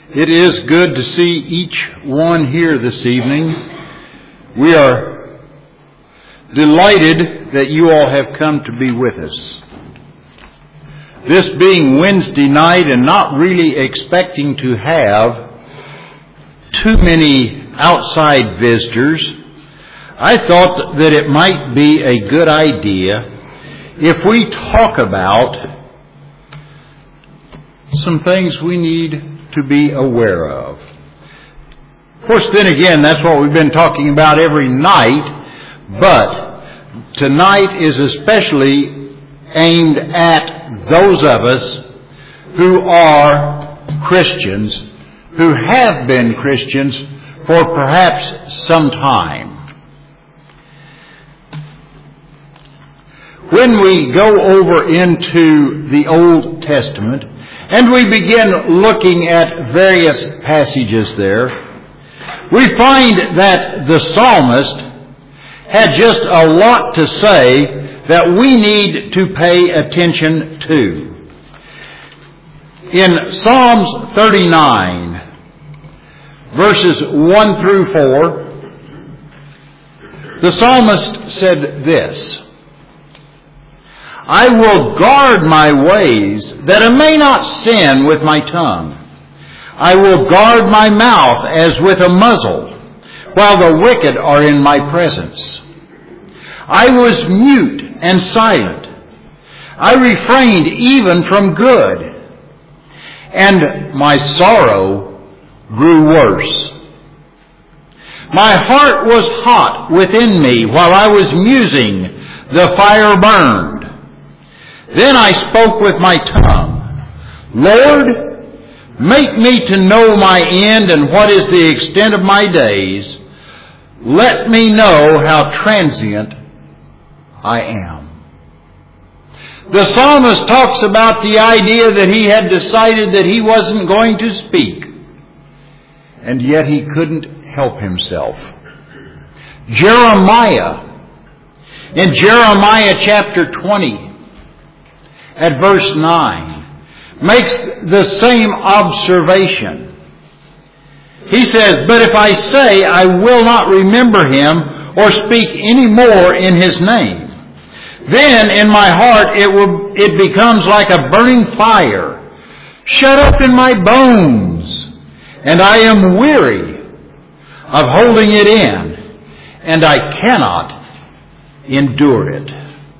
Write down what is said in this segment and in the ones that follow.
It is good to see each one here this evening. We are delighted that you all have come to be with us. This being Wednesday night and not really expecting to have too many outside visitors, I thought that it might be a good idea if we talk about some things we need to be aware of. Of course, then again, that's what we've been talking about every night, but tonight is especially aimed at those of us who are Christians, who have been Christians for perhaps some time. When we go over into the Old Testament and we begin looking at various passages there, we find that the psalmist had just a lot to say that we need to pay attention to. In Psalms 39, verses 1 through 4, the psalmist said this: I will guard my ways, that I may not sin with my tongue. I will guard my mouth as with a muzzle, while the wicked are in my presence. I was mute and silent. I refrained even from good, and my sorrow grew worse. My heart was hot within me while I was musing, the fire burned. Then I spoke with my tongue, Lord, make me to know my end and what is the extent of my days. Let me know how transient I am. The psalmist talks about the idea that he had decided that he wasn't going to speak, and yet he couldn't help himself. Jeremiah, in Jeremiah chapter 20, at verse 9, makes the same observation. He says, but if I say I will not remember him or speak any more in his name, then in my heart it becomes like a burning fire, shut up in my bones, and I am weary of holding it in, and I cannot endure it.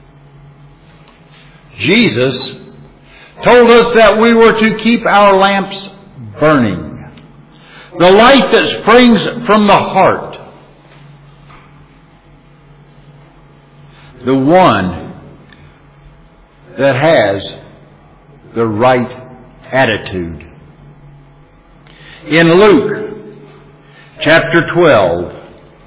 Jesus told us that we were to keep our lamps burning. The light that springs from the heart. The one that has the right attitude. In Luke chapter 12,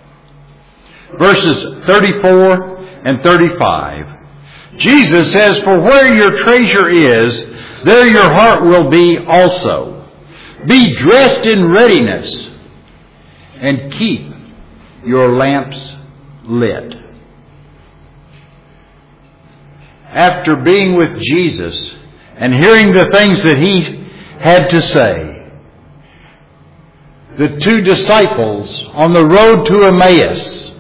verses 34 and 35, Jesus says, for where your treasure is, there your heart will be also. Be dressed in readiness and keep your lamps lit. After being with Jesus and hearing the things that he had to say, the two disciples on the road to Emmaus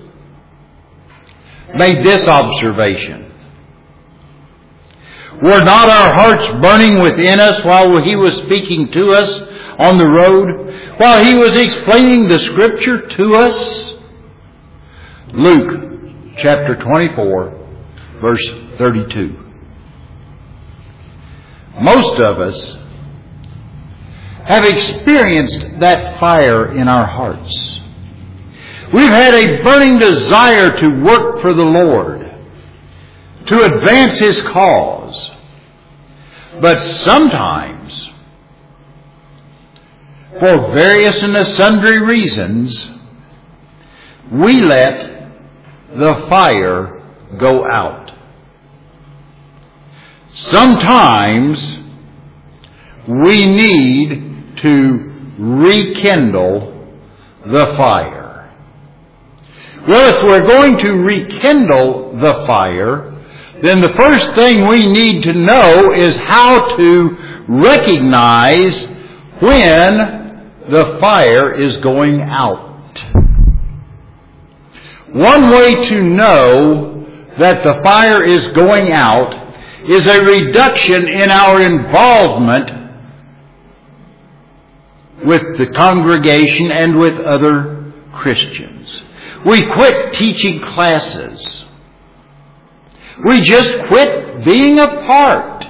made this observation. Were not our hearts burning within us while he was speaking to us on the road, while he was explaining the Scripture to us? Luke chapter 24, verse 32. Most of us have experienced that fire in our hearts. We've had a burning desire to work for the Lord, to advance his cause. But sometimes, for various and sundry reasons, we let the fire go out. Sometimes we need to rekindle the fire. Well, if we're going to rekindle the fire, then the first thing we need to know is how to recognize when the fire is going out. One way to know that the fire is going out is a reduction in our involvement with the congregation and with other Christians. We quit teaching classes. We just quit being a part.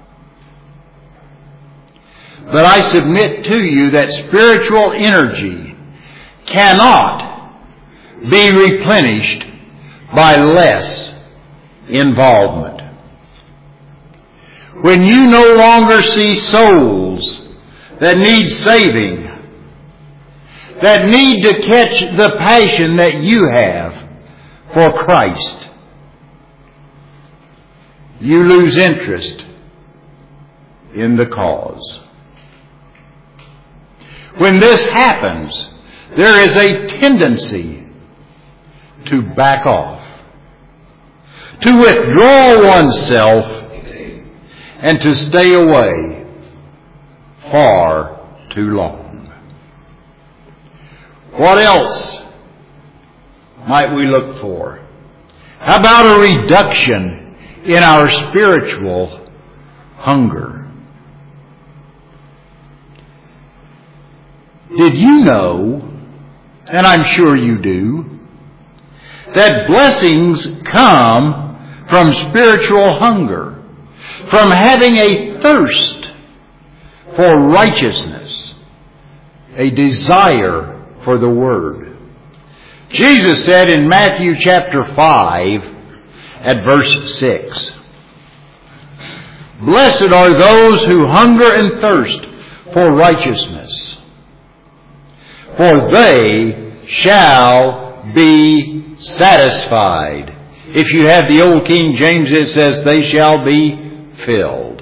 But I submit to you that spiritual energy cannot be replenished by less involvement. When you no longer see souls that need saving, that need to catch the passion that you have for Christ, you lose interest in the cause. When this happens, there is a tendency to back off, to withdraw oneself, and to stay away far too long. What else might we look for? How about a reduction in our spiritual hunger? Did you know, and I'm sure you do, that blessings come from spiritual hunger, from having a thirst for righteousness, a desire for the Word? Jesus said in Matthew chapter 5 at verse 6, "Blessed are those who hunger and thirst for righteousness, for they shall be satisfied." If you have the old King James, it says, "They shall be filled."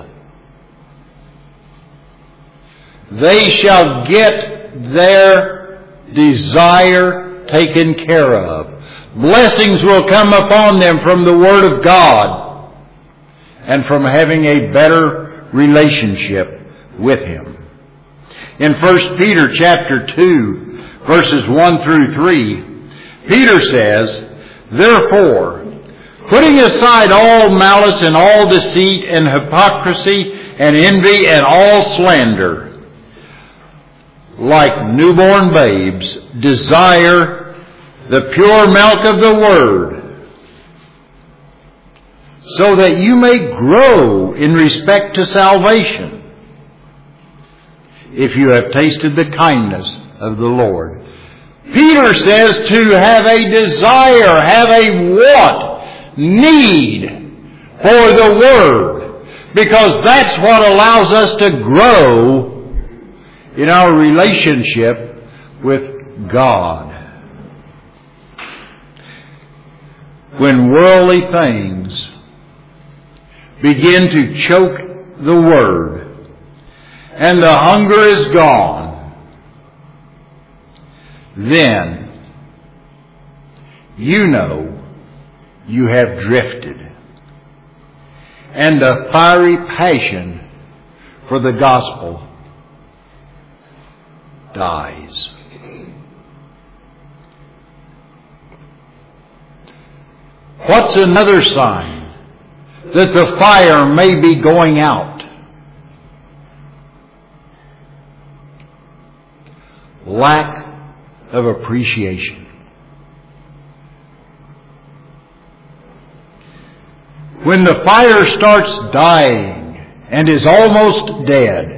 They shall get their desire taken care of. Blessings will come upon them from the Word of God and from having a better relationship with Him. In 1 Peter chapter 2, verses 1 through 3, Peter says, "Therefore, putting aside all malice and all deceit and hypocrisy and envy and all slander, like newborn babes, desire the pure milk of the Word, so that you may grow in respect to salvation, if you have tasted the kindness of the Lord." Peter says to have a desire, have a want, need for the Word, because that's what allows us to grow in our relationship with God. When worldly things begin to choke the Word and the hunger is gone, then you know you have drifted, and the fiery passion for the gospel dies. What's another sign that the fire may be going out? Lack of appreciation. When the fire starts dying and is almost dead,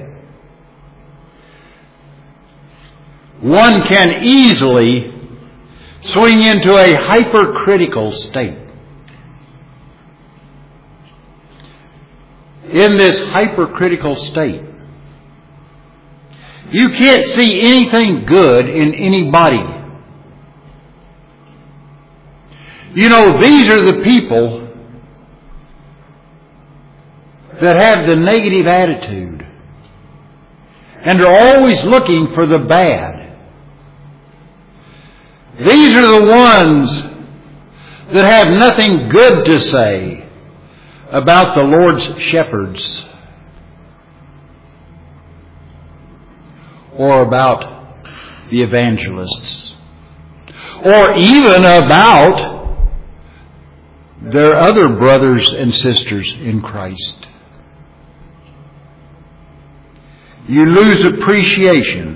one can easily swing into a hypercritical state. In this hypercritical state, you can't see anything good in anybody. You know, these are the people that have the negative attitude and are always looking for the bad. These are the ones that have nothing good to say about the Lord's shepherds or about the evangelists, or even about their other brothers and sisters in Christ. You lose appreciation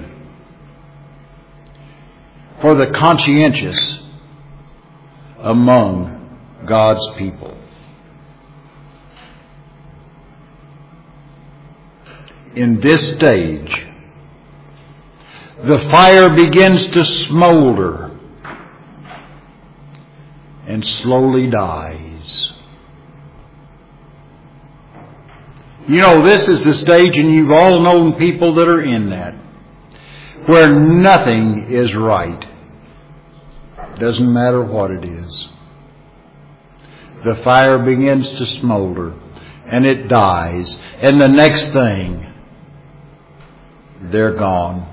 for the conscientious among God's people. In this stage, the fire begins to smolder and slowly dies. You know, this is the stage, and you've all known people that are in that, where nothing is right. Doesn't matter what it is. The fire begins to smolder, and it dies, and the next thing, they're gone.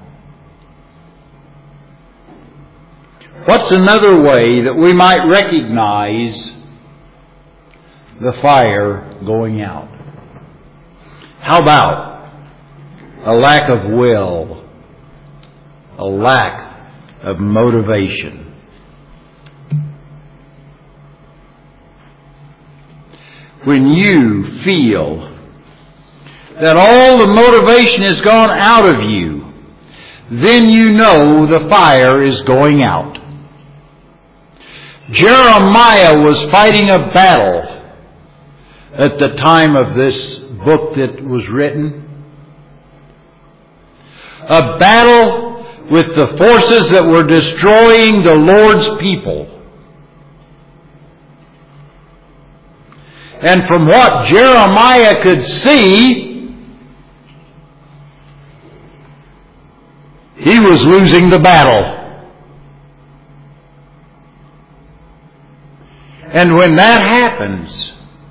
What's another way that we might recognize the fire going out? How about a lack of will, a lack of motivation? When you feel that all the motivation has gone out of you, then you know the fire is going out. Jeremiah was fighting a battle at the time of this book that was written. A battle with the forces that were destroying the Lord's people. And from what Jeremiah could see, he was losing the battle. And when that happens,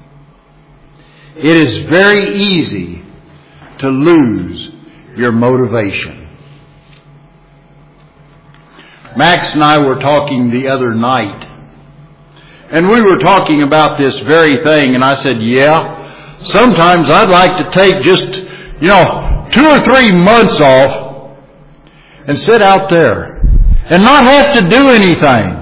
it is very easy to lose your motivation. Max and I were talking the other night, and we were talking about this very thing, and I said, yeah, sometimes I'd like to take just, 2 or 3 months off and sit out there and not have to do anything.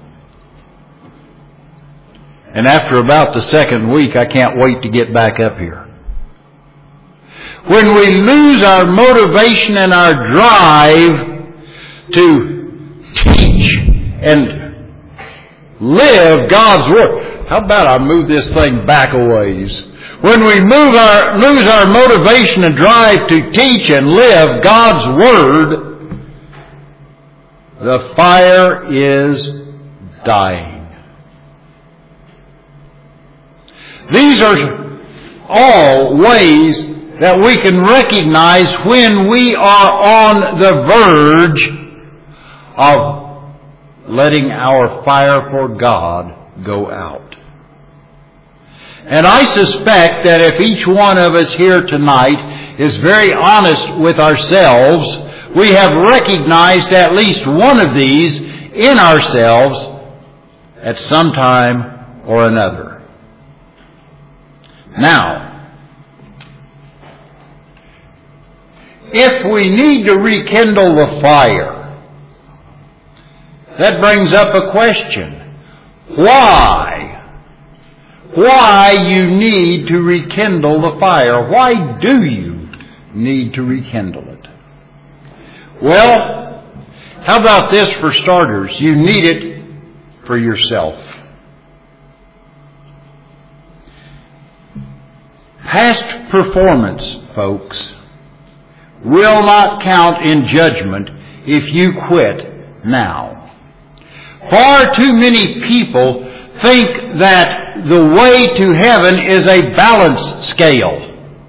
And after about the second week, I can't wait to get back up here. When we lose our motivation and our drive to teach and live God's Word. How about I move this thing back a ways? When we lose our motivation and drive to teach and live God's Word, the fire is dying. These are all ways that we can recognize when we are on the verge of letting our fire for God go out. And I suspect that if each one of us here tonight is very honest with ourselves, we have recognized at least one of these in ourselves at some time or another. Now, if we need to rekindle the fire, that brings up a question. Why? Why you need to rekindle the fire? Why do you need to rekindle it? Well, how about this for starters? You need it for yourself. Past performance, folks, will not count in judgment if you quit now. Far too many people think that the way to heaven is a balance scale.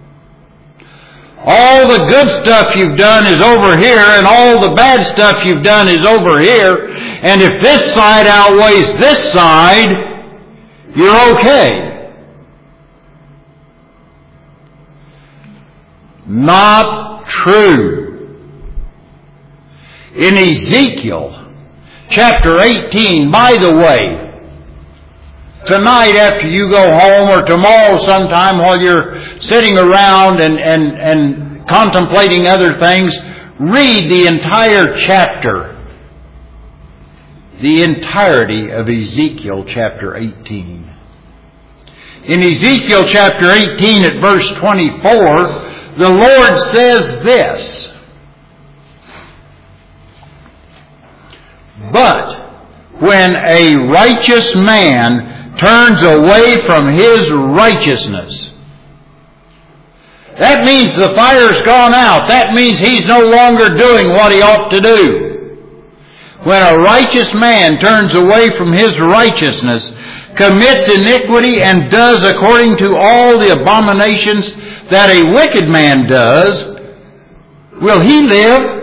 All the good stuff you've done is over here, and all the bad stuff you've done is over here, and if this side outweighs this side, you're okay. Not true. In Ezekiel chapter 18, by the way, tonight after you go home or tomorrow sometime while you're sitting around and contemplating other things, read the entire chapter, the entirety of Ezekiel chapter 18. In Ezekiel chapter 18 at verse 24, the Lord says this, "But when a righteous man turns away from his righteousness," that means the fire's gone out. That means he's no longer doing what he ought to do. When a righteous man turns away from his righteousness, commits iniquity, and does according to all the abominations that a wicked man does, will he live?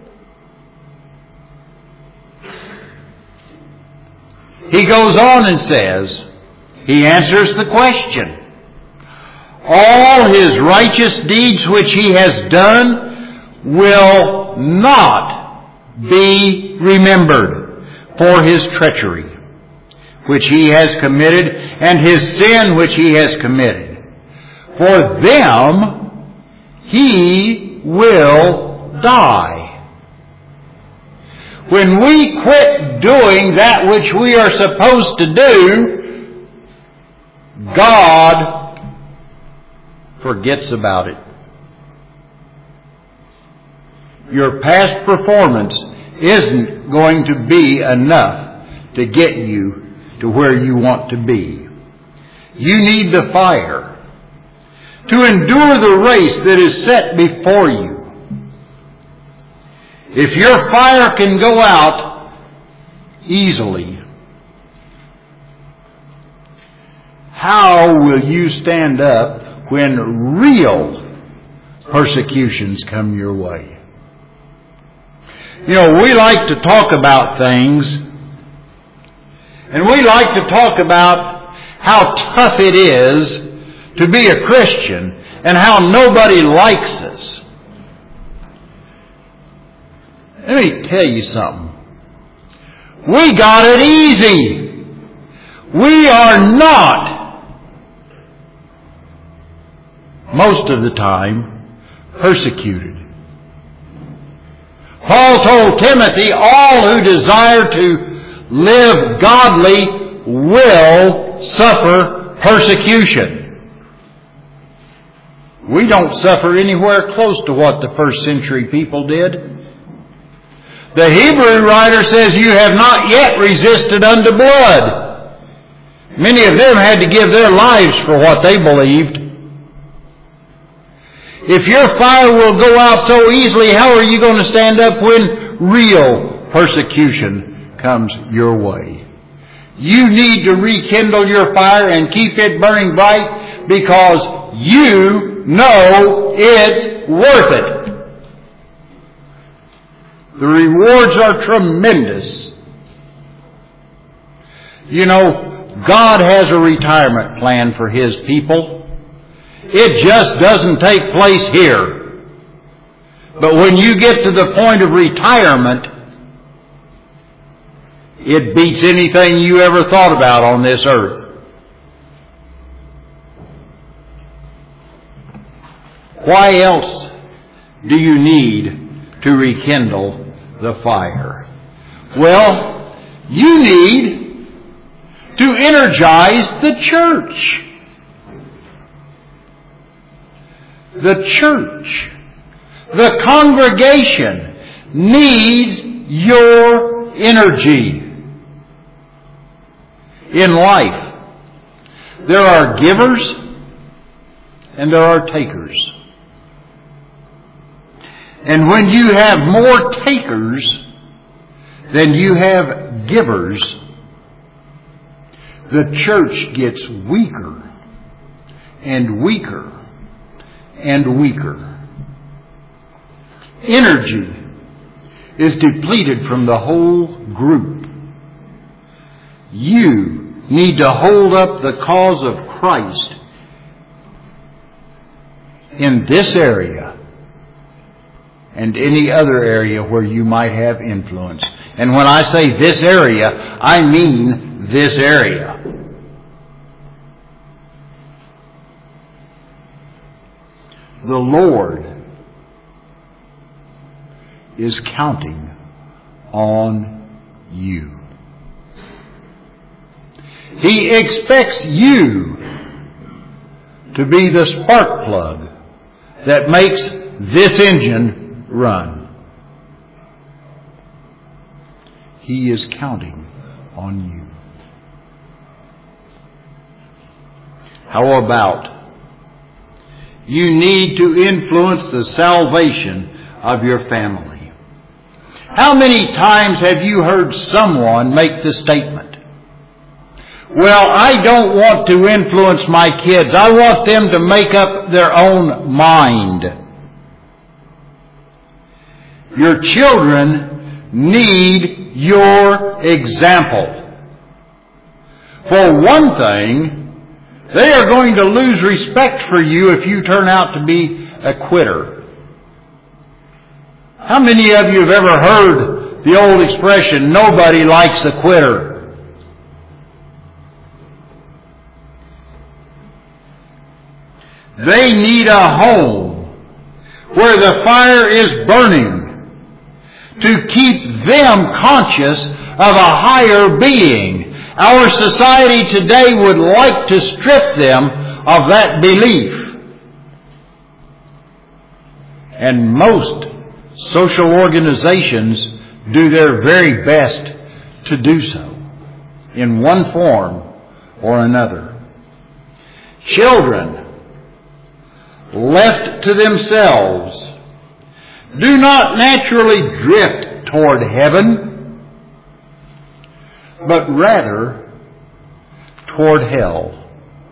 He goes on and says, he answers the question, all his righteous deeds which he has done will not be remembered for his treachery which he has committed, and his sin which he has committed. For them he will die. When we quit doing that which we are supposed to do, God forgets about it. Your past performance isn't going to be enough to get you to where you want to be. You need the fire to endure the race that is set before you. If your fire can go out easily, how will you stand up when real persecutions come your way? You know, we like to talk about things, and we like to talk about how tough it is to be a Christian and how nobody likes us. Let me tell you something. We got it easy. We are not, most of the time, persecuted. Paul told Timothy, all who desire to live godly will suffer persecution. We don't suffer anywhere close to what the first century people did. The Hebrew writer says, you have not yet resisted unto blood. Many of them had to give their lives for what they believed. If your fire will go out so easily, how are you going to stand up when real persecution comes your way? You need to rekindle your fire and keep it burning bright because you know it's worth it. The rewards are tremendous. You know, God has a retirement plan for His people. It just doesn't take place here. But when you get to the point of retirement, it beats anything you ever thought about on this earth. Why else do you need to rekindle the fire? Well, you need to energize the church. The church, the congregation needs your energy. In life, there are givers and there are takers. And when you have more takers than you have givers, the church gets weaker and weaker and weaker. Energy is depleted from the whole group. You need to hold up the cause of Christ in this area and any other area where you might have influence. And when I say this area, I mean this area. The Lord is counting on you. He expects you to be the spark plug that makes this engine run. He is counting on you. How about you need to influence the salvation of your family? How many times have you heard someone make the statement, well, I don't want to influence my kids. I want them to make up their own mind. Your children need your example. For one thing, they are going to lose respect for you if you turn out to be a quitter. How many of you have ever heard the old expression, nobody likes a quitter? They need a home where the fire is burning to keep them conscious of a higher being. Our society today would like to strip them of that belief. And most social organizations do their very best to do so in one form or another. Children left to themselves do not naturally drift toward heaven, but rather toward hell.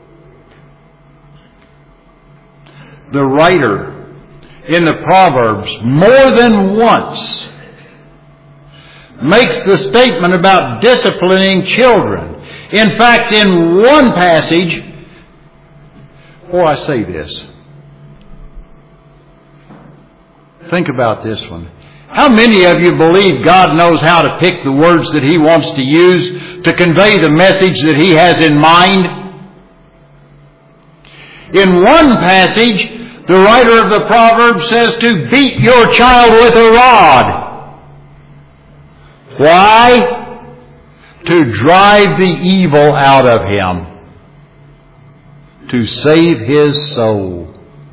The writer in the Proverbs more than once makes the statement about disciplining children. In fact, in one passage, before I say this, think about this one. How many of you believe God knows how to pick the words that He wants to use to convey the message that He has in mind? In one passage, the writer of the Proverbs says to beat your child with a rod. Why? To drive the evil out of him. To save his soul.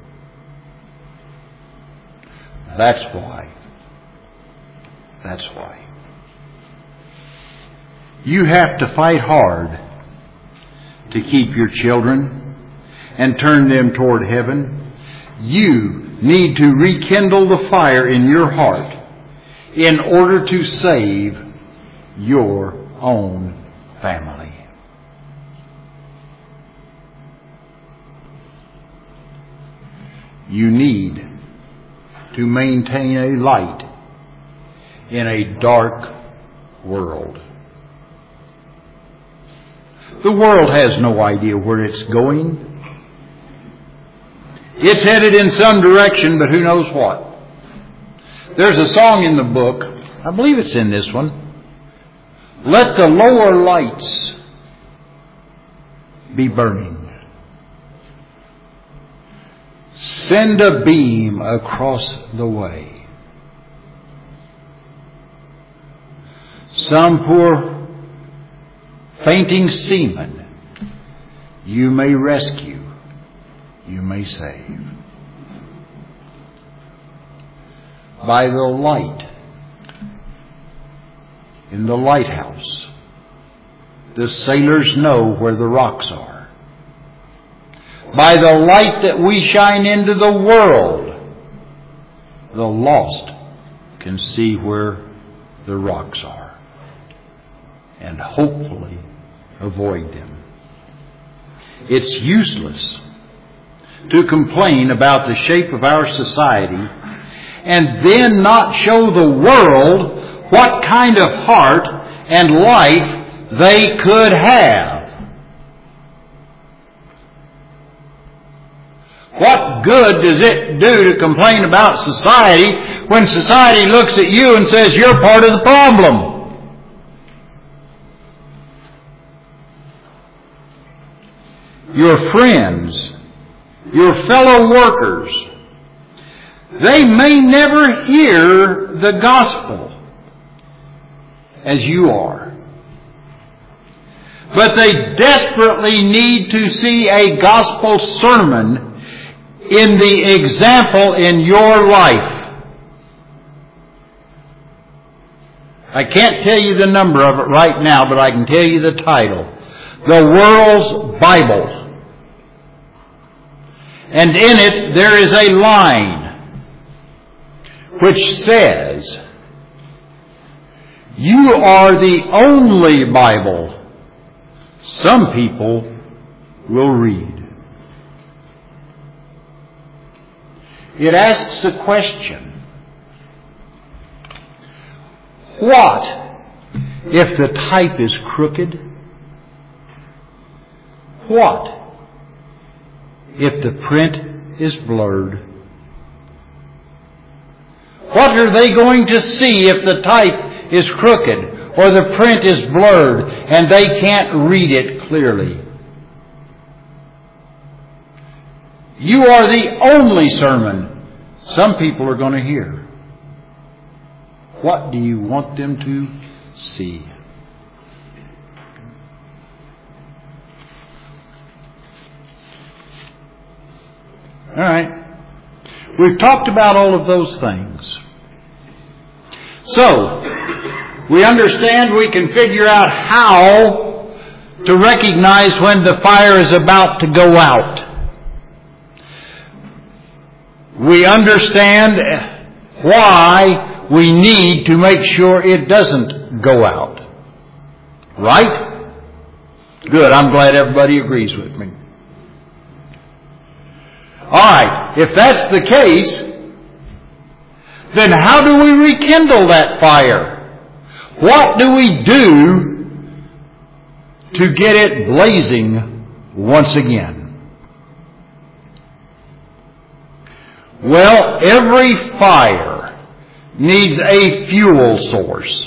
That's why. That's why. You have to fight hard to keep your children and turn them toward heaven. You need to rekindle the fire in your heart in order to save your own family. You need to maintain a light in a dark world. The world has no idea where it's going. It's headed in some direction, but who knows what. There's a song in the book, I believe it's in this one. Let the lower lights be burning. Send a beam across the way. Some poor fainting seaman you may rescue, you may save. By the light in the lighthouse, the sailors know where the rocks are. By the light that we shine into the world, the lost can see where the rocks are and hopefully avoid them. It's useless to complain about the shape of our society and then not show the world what kind of heart and life they could have. What good does it do to complain about society when society looks at you and says you're part of the problem? Your friends, your fellow workers, They may never hear the gospel as you are. But they desperately need to see a gospel sermon in the example in your life. I can't tell you the number of it right now, but I can tell you the title. The World's Bible. And in it there is a line which says, "You are the only Bible some people will read." It asks a question. What if the type is crooked? What if the print is blurred? What are they going to see if the type is crooked or the print is blurred and they can't read it clearly? You are the only sermon some people are going to hear. What do you want them to see? All right. We've talked about all of those things. So, we understand we can figure out how to recognize when the fire is about to go out. We understand why we need to make sure it doesn't go out. Right? Good. I'm glad everybody agrees with me. All right. If that's the case, then how do we rekindle that fire? What do we do to get it blazing once again? Well, every fire needs a fuel source.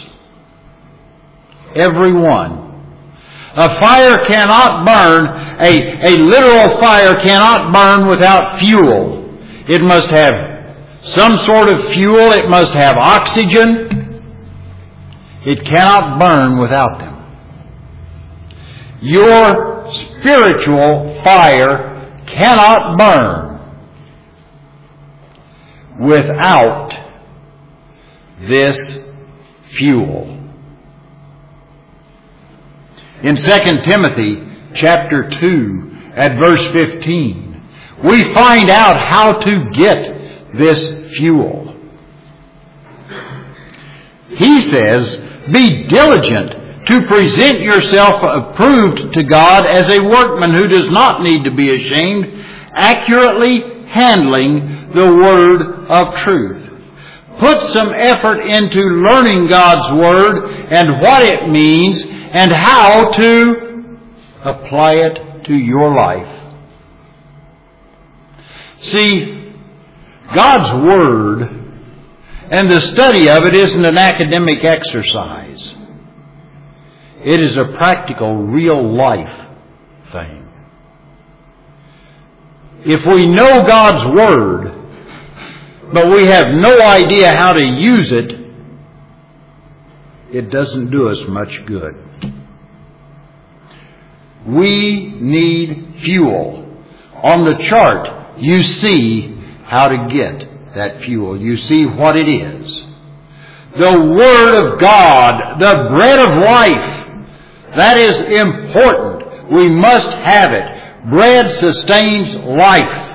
Every one. A fire cannot burn, a literal fire cannot burn without fuel. It must have some sort of fuel. It must have oxygen. It cannot burn without them. Your spiritual fire cannot burn without this fuel. In 2 Timothy chapter 2 at verse 15, we find out how to get this fuel. He says, "Be diligent to present yourself approved to God as a workman who does not need to be ashamed, accurately handling the word of truth." Put some effort into learning God's Word and what it means and how to apply it to your life. See, God's Word and the study of it isn't an academic exercise. It is a practical, real life thing. If we know God's Word, but we have no idea how to use it, it doesn't do us much good. We need fuel. On the chart, you see how to get that fuel. You see what it is. The Word of God, the bread of life, that is important. We must have it. Bread sustains life.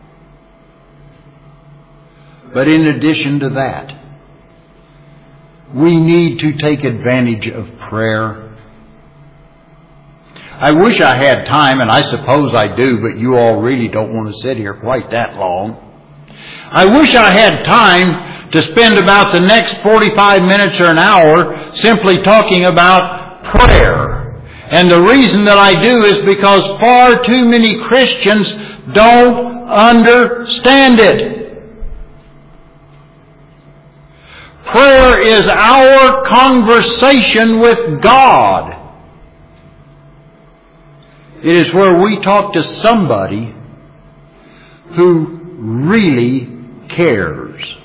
But in addition to that, we need to take advantage of prayer. I wish I had time, and I suppose I do, but you all really don't want to sit here quite that long. I wish I had time to spend about the next 45 minutes or an hour simply talking about prayer. And the reason that I do is because far too many Christians don't understand it. Prayer is our conversation with God. It is where we talk to somebody who really cares.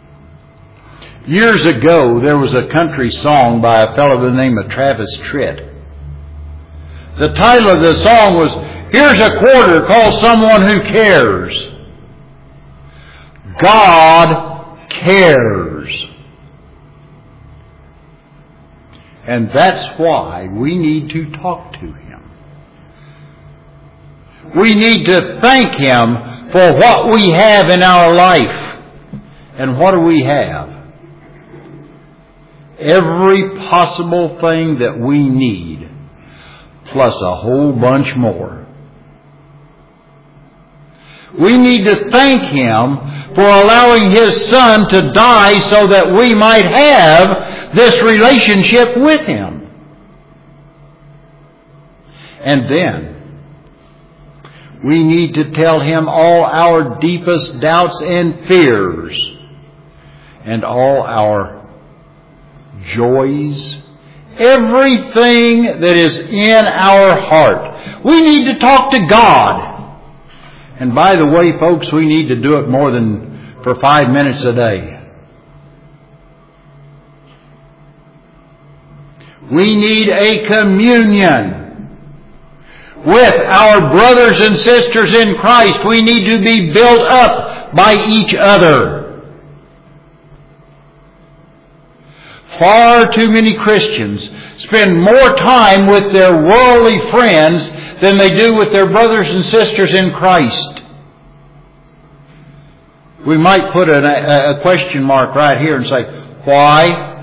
Years ago, there was a country song by a fellow by the name of Travis Tritt. The title of the song was, "Here's a Quarter, Call Someone Who Cares." God cares. And that's why we need to talk to Him. We need to thank Him for what we have in our life. And what do we have? Every possible thing that we need, plus a whole bunch more. We need to thank Him for allowing His Son to die so that we might have this relationship with Him. And then, we need to tell Him all our deepest doubts and fears, and all our joys, everything that is in our heart. We need to talk to God. And by the way, folks, we need to do it more than for 5 minutes a day. We need a communion with our brothers and sisters in Christ. We need to be built up by each other. Far too many Christians spend more time with their worldly friends than they do with their brothers and sisters in Christ. We might put a question mark right here and say, why?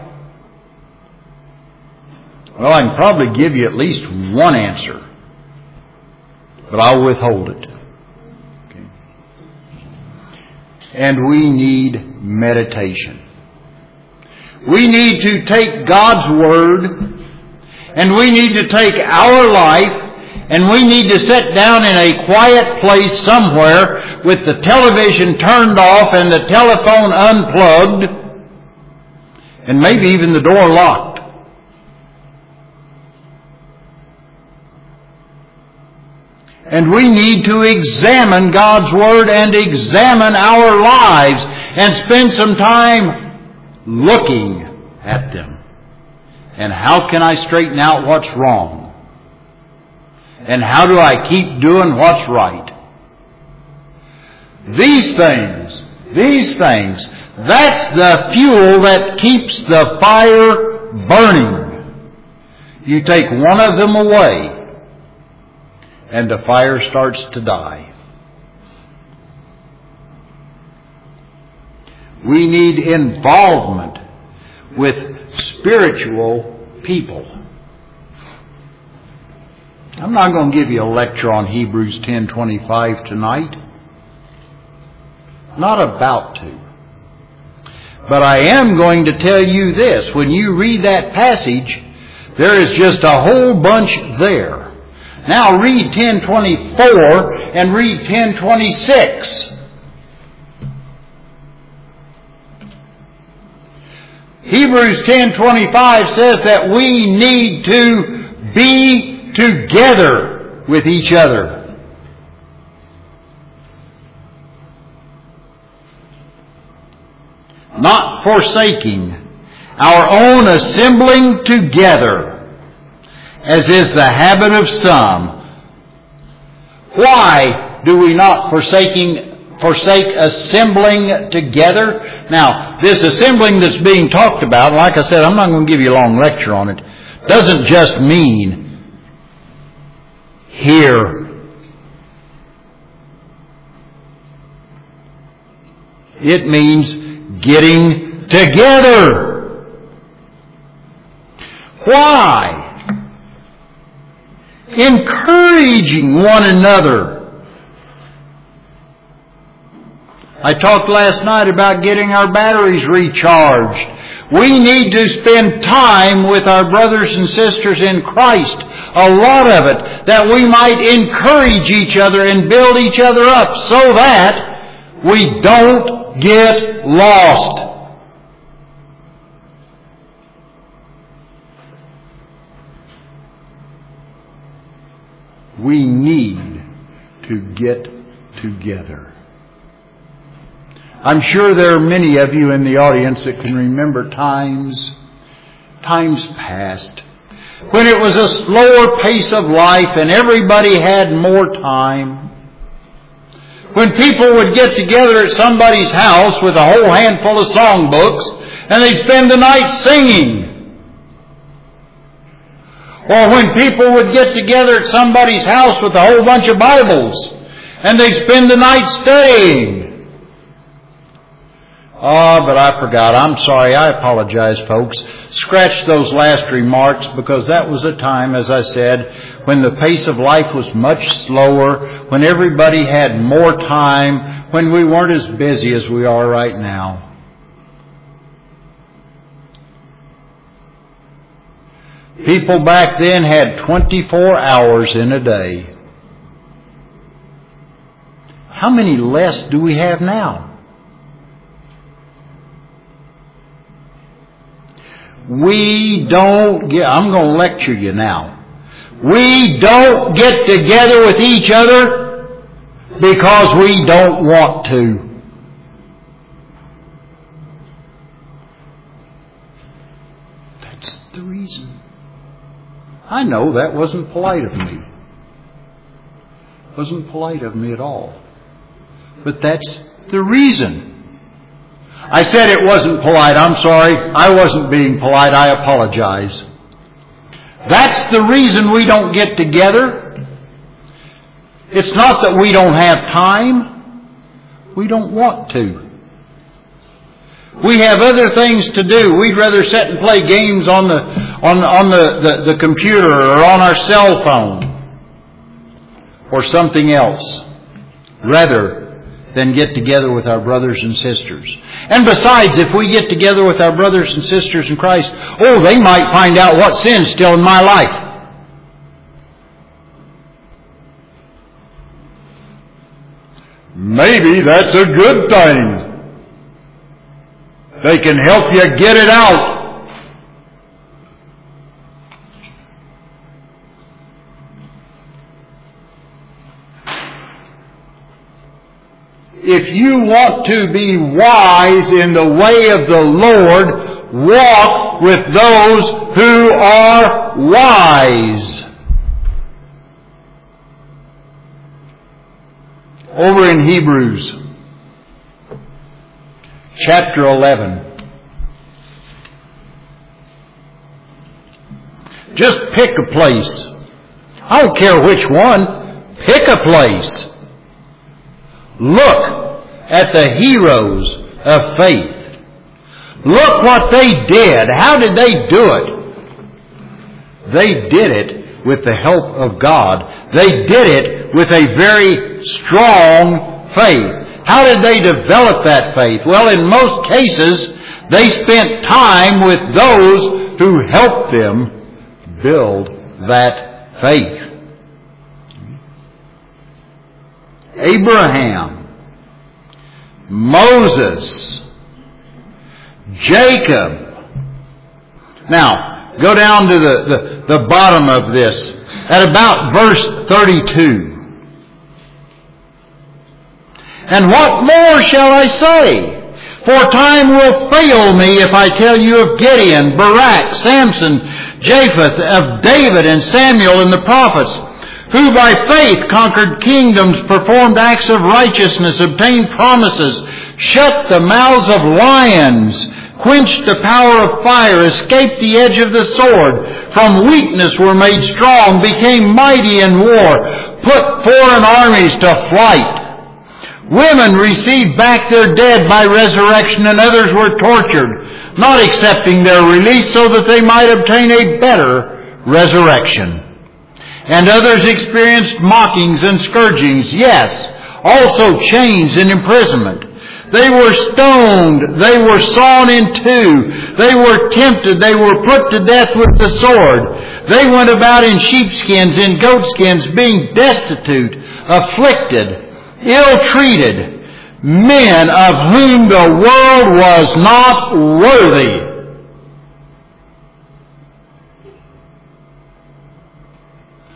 Well, I can probably give you at least one answer, but I'll withhold it. Okay. And we need meditation. We need to take God's Word, and we need to take our life, and we need to sit down in a quiet place somewhere with the television turned off and the telephone unplugged, and maybe even the door locked. And we need to examine God's Word and examine our lives and spend some time looking at them. And how can I straighten out what's wrong? And how do I keep doing what's right? These things, that's the fuel that keeps the fire burning. You take one of them away, and the fire starts to die. We need involvement with spiritual people. I'm not going to give you a lecture on Hebrews 10:25 tonight. Not about to. But I am going to tell you this. When you read that passage, there is just a whole bunch there. Now read 10:24 and read 10:26. Hebrews 10:25 says that we need to be together with each other. Not forsaking our own assembling together, as is the habit of some. Why do we not forsake assembling together? Now, this assembling that's being talked about, like I said, I'm not going to give you a long lecture on it, doesn't just mean here. It means getting together. Why? Encouraging one another. I talked last night about getting our batteries recharged. We need to spend time with our brothers and sisters in Christ, a lot of it, that we might encourage each other and build each other up so that we don't get lost. We need to get together. I'm sure there are many of you in the audience that can remember times past when it was a slower pace of life and everybody had more time. When people would get together at somebody's house with a whole handful of songbooks and they'd spend the night singing. Or when people would get together at somebody's house with a whole bunch of Bibles and they'd spend the night studying. But I forgot. I'm sorry. I apologize, folks. Scratch those last remarks, because that was a time, as I said, when the pace of life was much slower, when everybody had more time, when we weren't as busy as we are right now. People back then had 24 hours in a day. How many less do we have now? We don't get, I'm going to lecture you now. We don't get together with each other because we don't want to. That's the reason. I know that wasn't polite of me. It wasn't polite of me at all. But that's the reason. I said it wasn't polite. I'm sorry. I wasn't being polite. I apologize. That's the reason we don't get together. It's not that we don't have time. We don't want to. We have other things to do. We'd rather sit and play games on the computer or on our cell phone or something else, rather than get together with our brothers and sisters. And besides, if we get together with our brothers and sisters in Christ, they might find out what sin's still in my life. Maybe that's a good thing. They can help you get it out. If you want to be wise in the way of the Lord, walk with those who are wise. Over in Hebrews, chapter 11. Just pick a place. I don't care which one. Pick a place. Look at the heroes of faith. Look what they did. How did they do it? They did it with the help of God. They did it with a very strong faith. How did they develop that faith? Well, in most cases, they spent time with those who helped them build that faith. Abraham, Moses, Jacob. Now, go down to the bottom of this at about verse 32. And what more shall I say? For time will fail me if I tell you of Gideon, Barak, Samson, Jephthah, of David and Samuel and the prophets, who by faith conquered kingdoms, performed acts of righteousness, obtained promises, shut the mouths of lions, quenched the power of fire, escaped the edge of the sword, from weakness were made strong, became mighty in war, put foreign armies to flight. Women received back their dead by resurrection, and others were tortured, not accepting their release so that they might obtain a better resurrection. And others experienced mockings and scourgings, yes, also chains and imprisonment. They were stoned, they were sawn in two, they were tempted, they were put to death with the sword. They went about in sheepskins, in goatskins, being destitute, afflicted, ill-treated, men of whom the world was not worthy.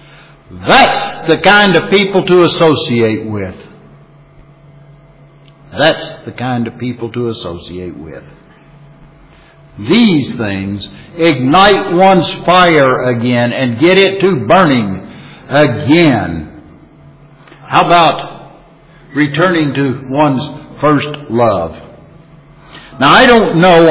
That's the kind of people to associate with. That's the kind of people to associate with. These things ignite one's fire again and get it to burning again. How about returning to one's first love? Now, I don't know.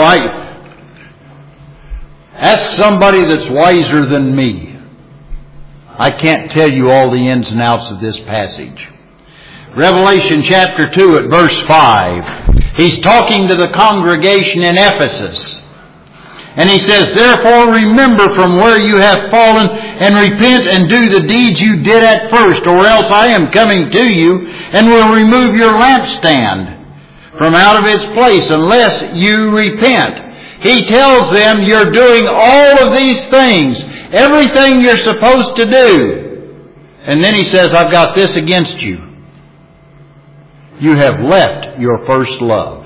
Ask somebody that's wiser than me. I can't tell you all the ins and outs of this passage. Revelation chapter 2 at verse 5. He's talking to the congregation in Ephesus. And he says, "Therefore remember from where you have fallen, and repent and do the deeds you did at first, or else I am coming to you and will remove your lampstand from out of its place unless you repent." He tells them, you're doing all of these things, everything you're supposed to do. And then he says, I've got this against you. You have left your first love.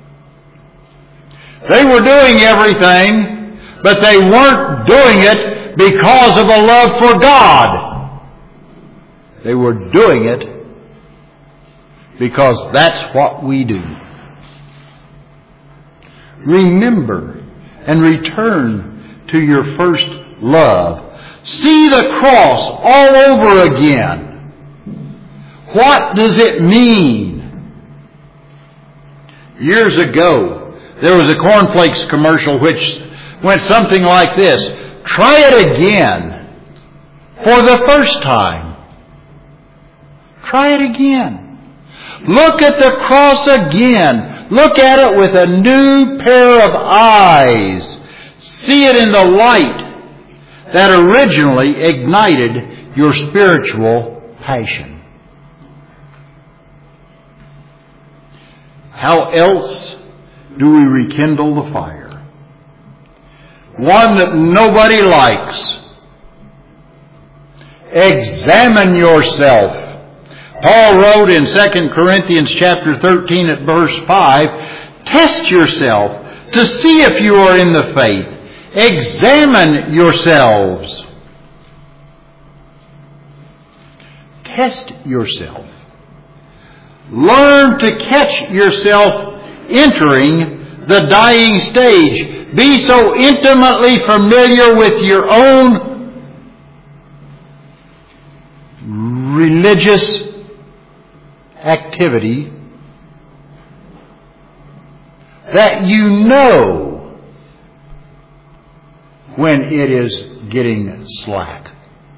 They were doing everything, but they weren't doing it because of a love for God. They were doing it because that's what we do. Remember and return to your first love. See the cross all over again. What does it mean? Years ago, there was a cornflakes commercial which went something like this. Try it again for the first time. Try it again. Look at the cross again. Look at it with a new pair of eyes. See it in the light that originally ignited your spiritual passion. How else do we rekindle the fire? One that nobody likes. Examine yourself. Paul wrote in 2 Corinthians chapter 13 at verse 5, test yourself to see if you are in the faith. Examine yourselves. Test yourself. Learn to catch yourself entering the dying stage. Be so intimately familiar with your own religious activity that you know when it is getting slack.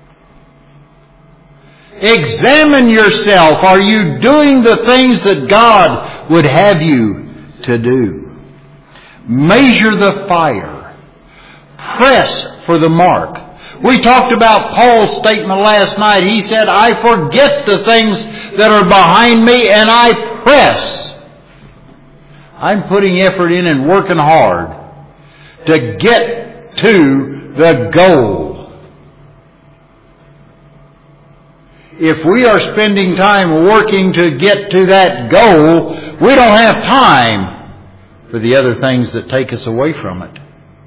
Examine yourself. Are you doing the things that God would have you to do? Measure the fire. Press for the mark. We talked about Paul's statement last night. He said, I forget the things that are behind me and I press. I'm putting effort in and working hard to get to the goal. If we are spending time working to get to that goal, we don't have time for the other things that take us away from it.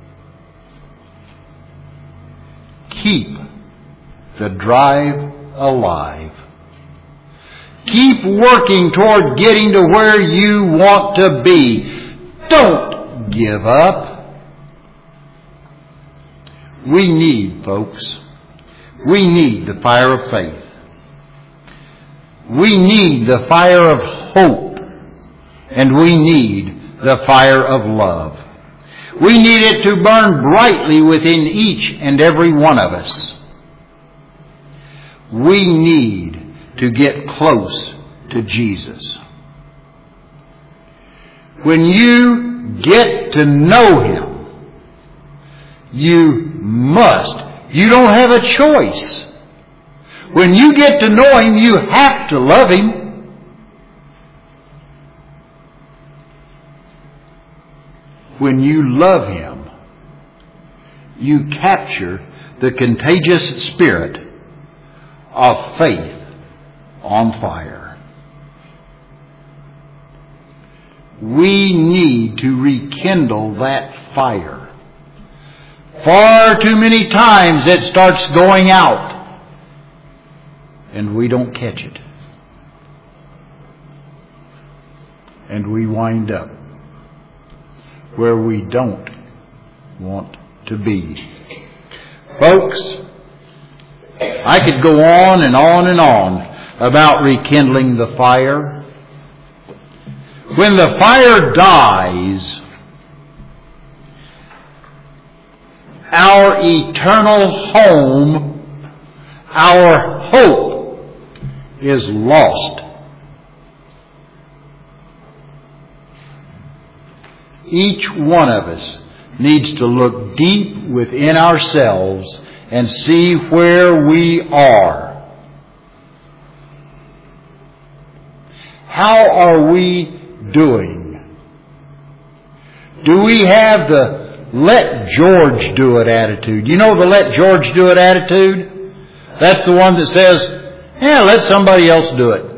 Keep the drive alive. Keep working toward getting to where you want to be. Don't give up. We need, folks, we need the fire of faith. We need the fire of hope. And we need the fire of love. We need it to burn brightly within each and every one of us. We need to get close to Jesus. When you get to know Him, you don't have a choice. When you get to know Him, you have to love Him. When you love Him, you capture the contagious spirit of faith on fire. We need to rekindle that fire. Far too many times it starts going out and we don't catch it. and we wind up where we don't want to be. Folks, I could go on and on and on about rekindling the fire. When the fire dies, our eternal home, our hope, is lost. Each one of us needs to look deep within ourselves and see where we are. How are we doing? Do we have the let George do it attitude? You know the let George do it attitude? That's the one that says, yeah, let somebody else do it.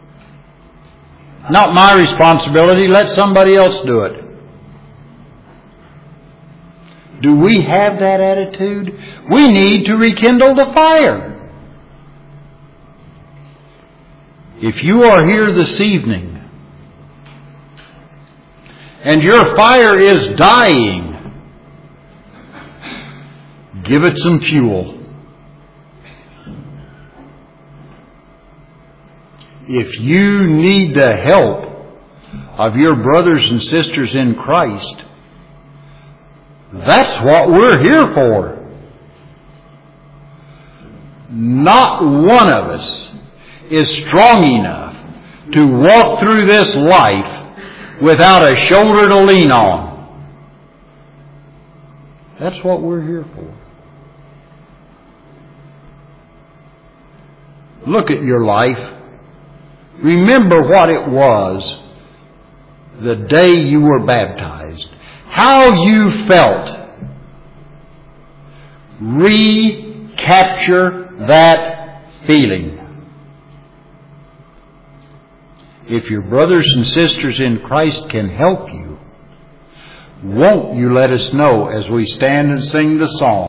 Not my responsibility, let somebody else do it. Do we have that attitude? We need to rekindle the fire. If you are here this evening and your fire is dying, give it some fuel. If you need the help of your brothers and sisters in Christ, that's what we're here for. Not one of us is strong enough to walk through this life without a shoulder to lean on. That's what we're here for. Look at your life. Remember what it was the day you were baptized. How you felt. Recapture that feeling. If your brothers and sisters in Christ can help you, won't you let us know as we stand and sing the song?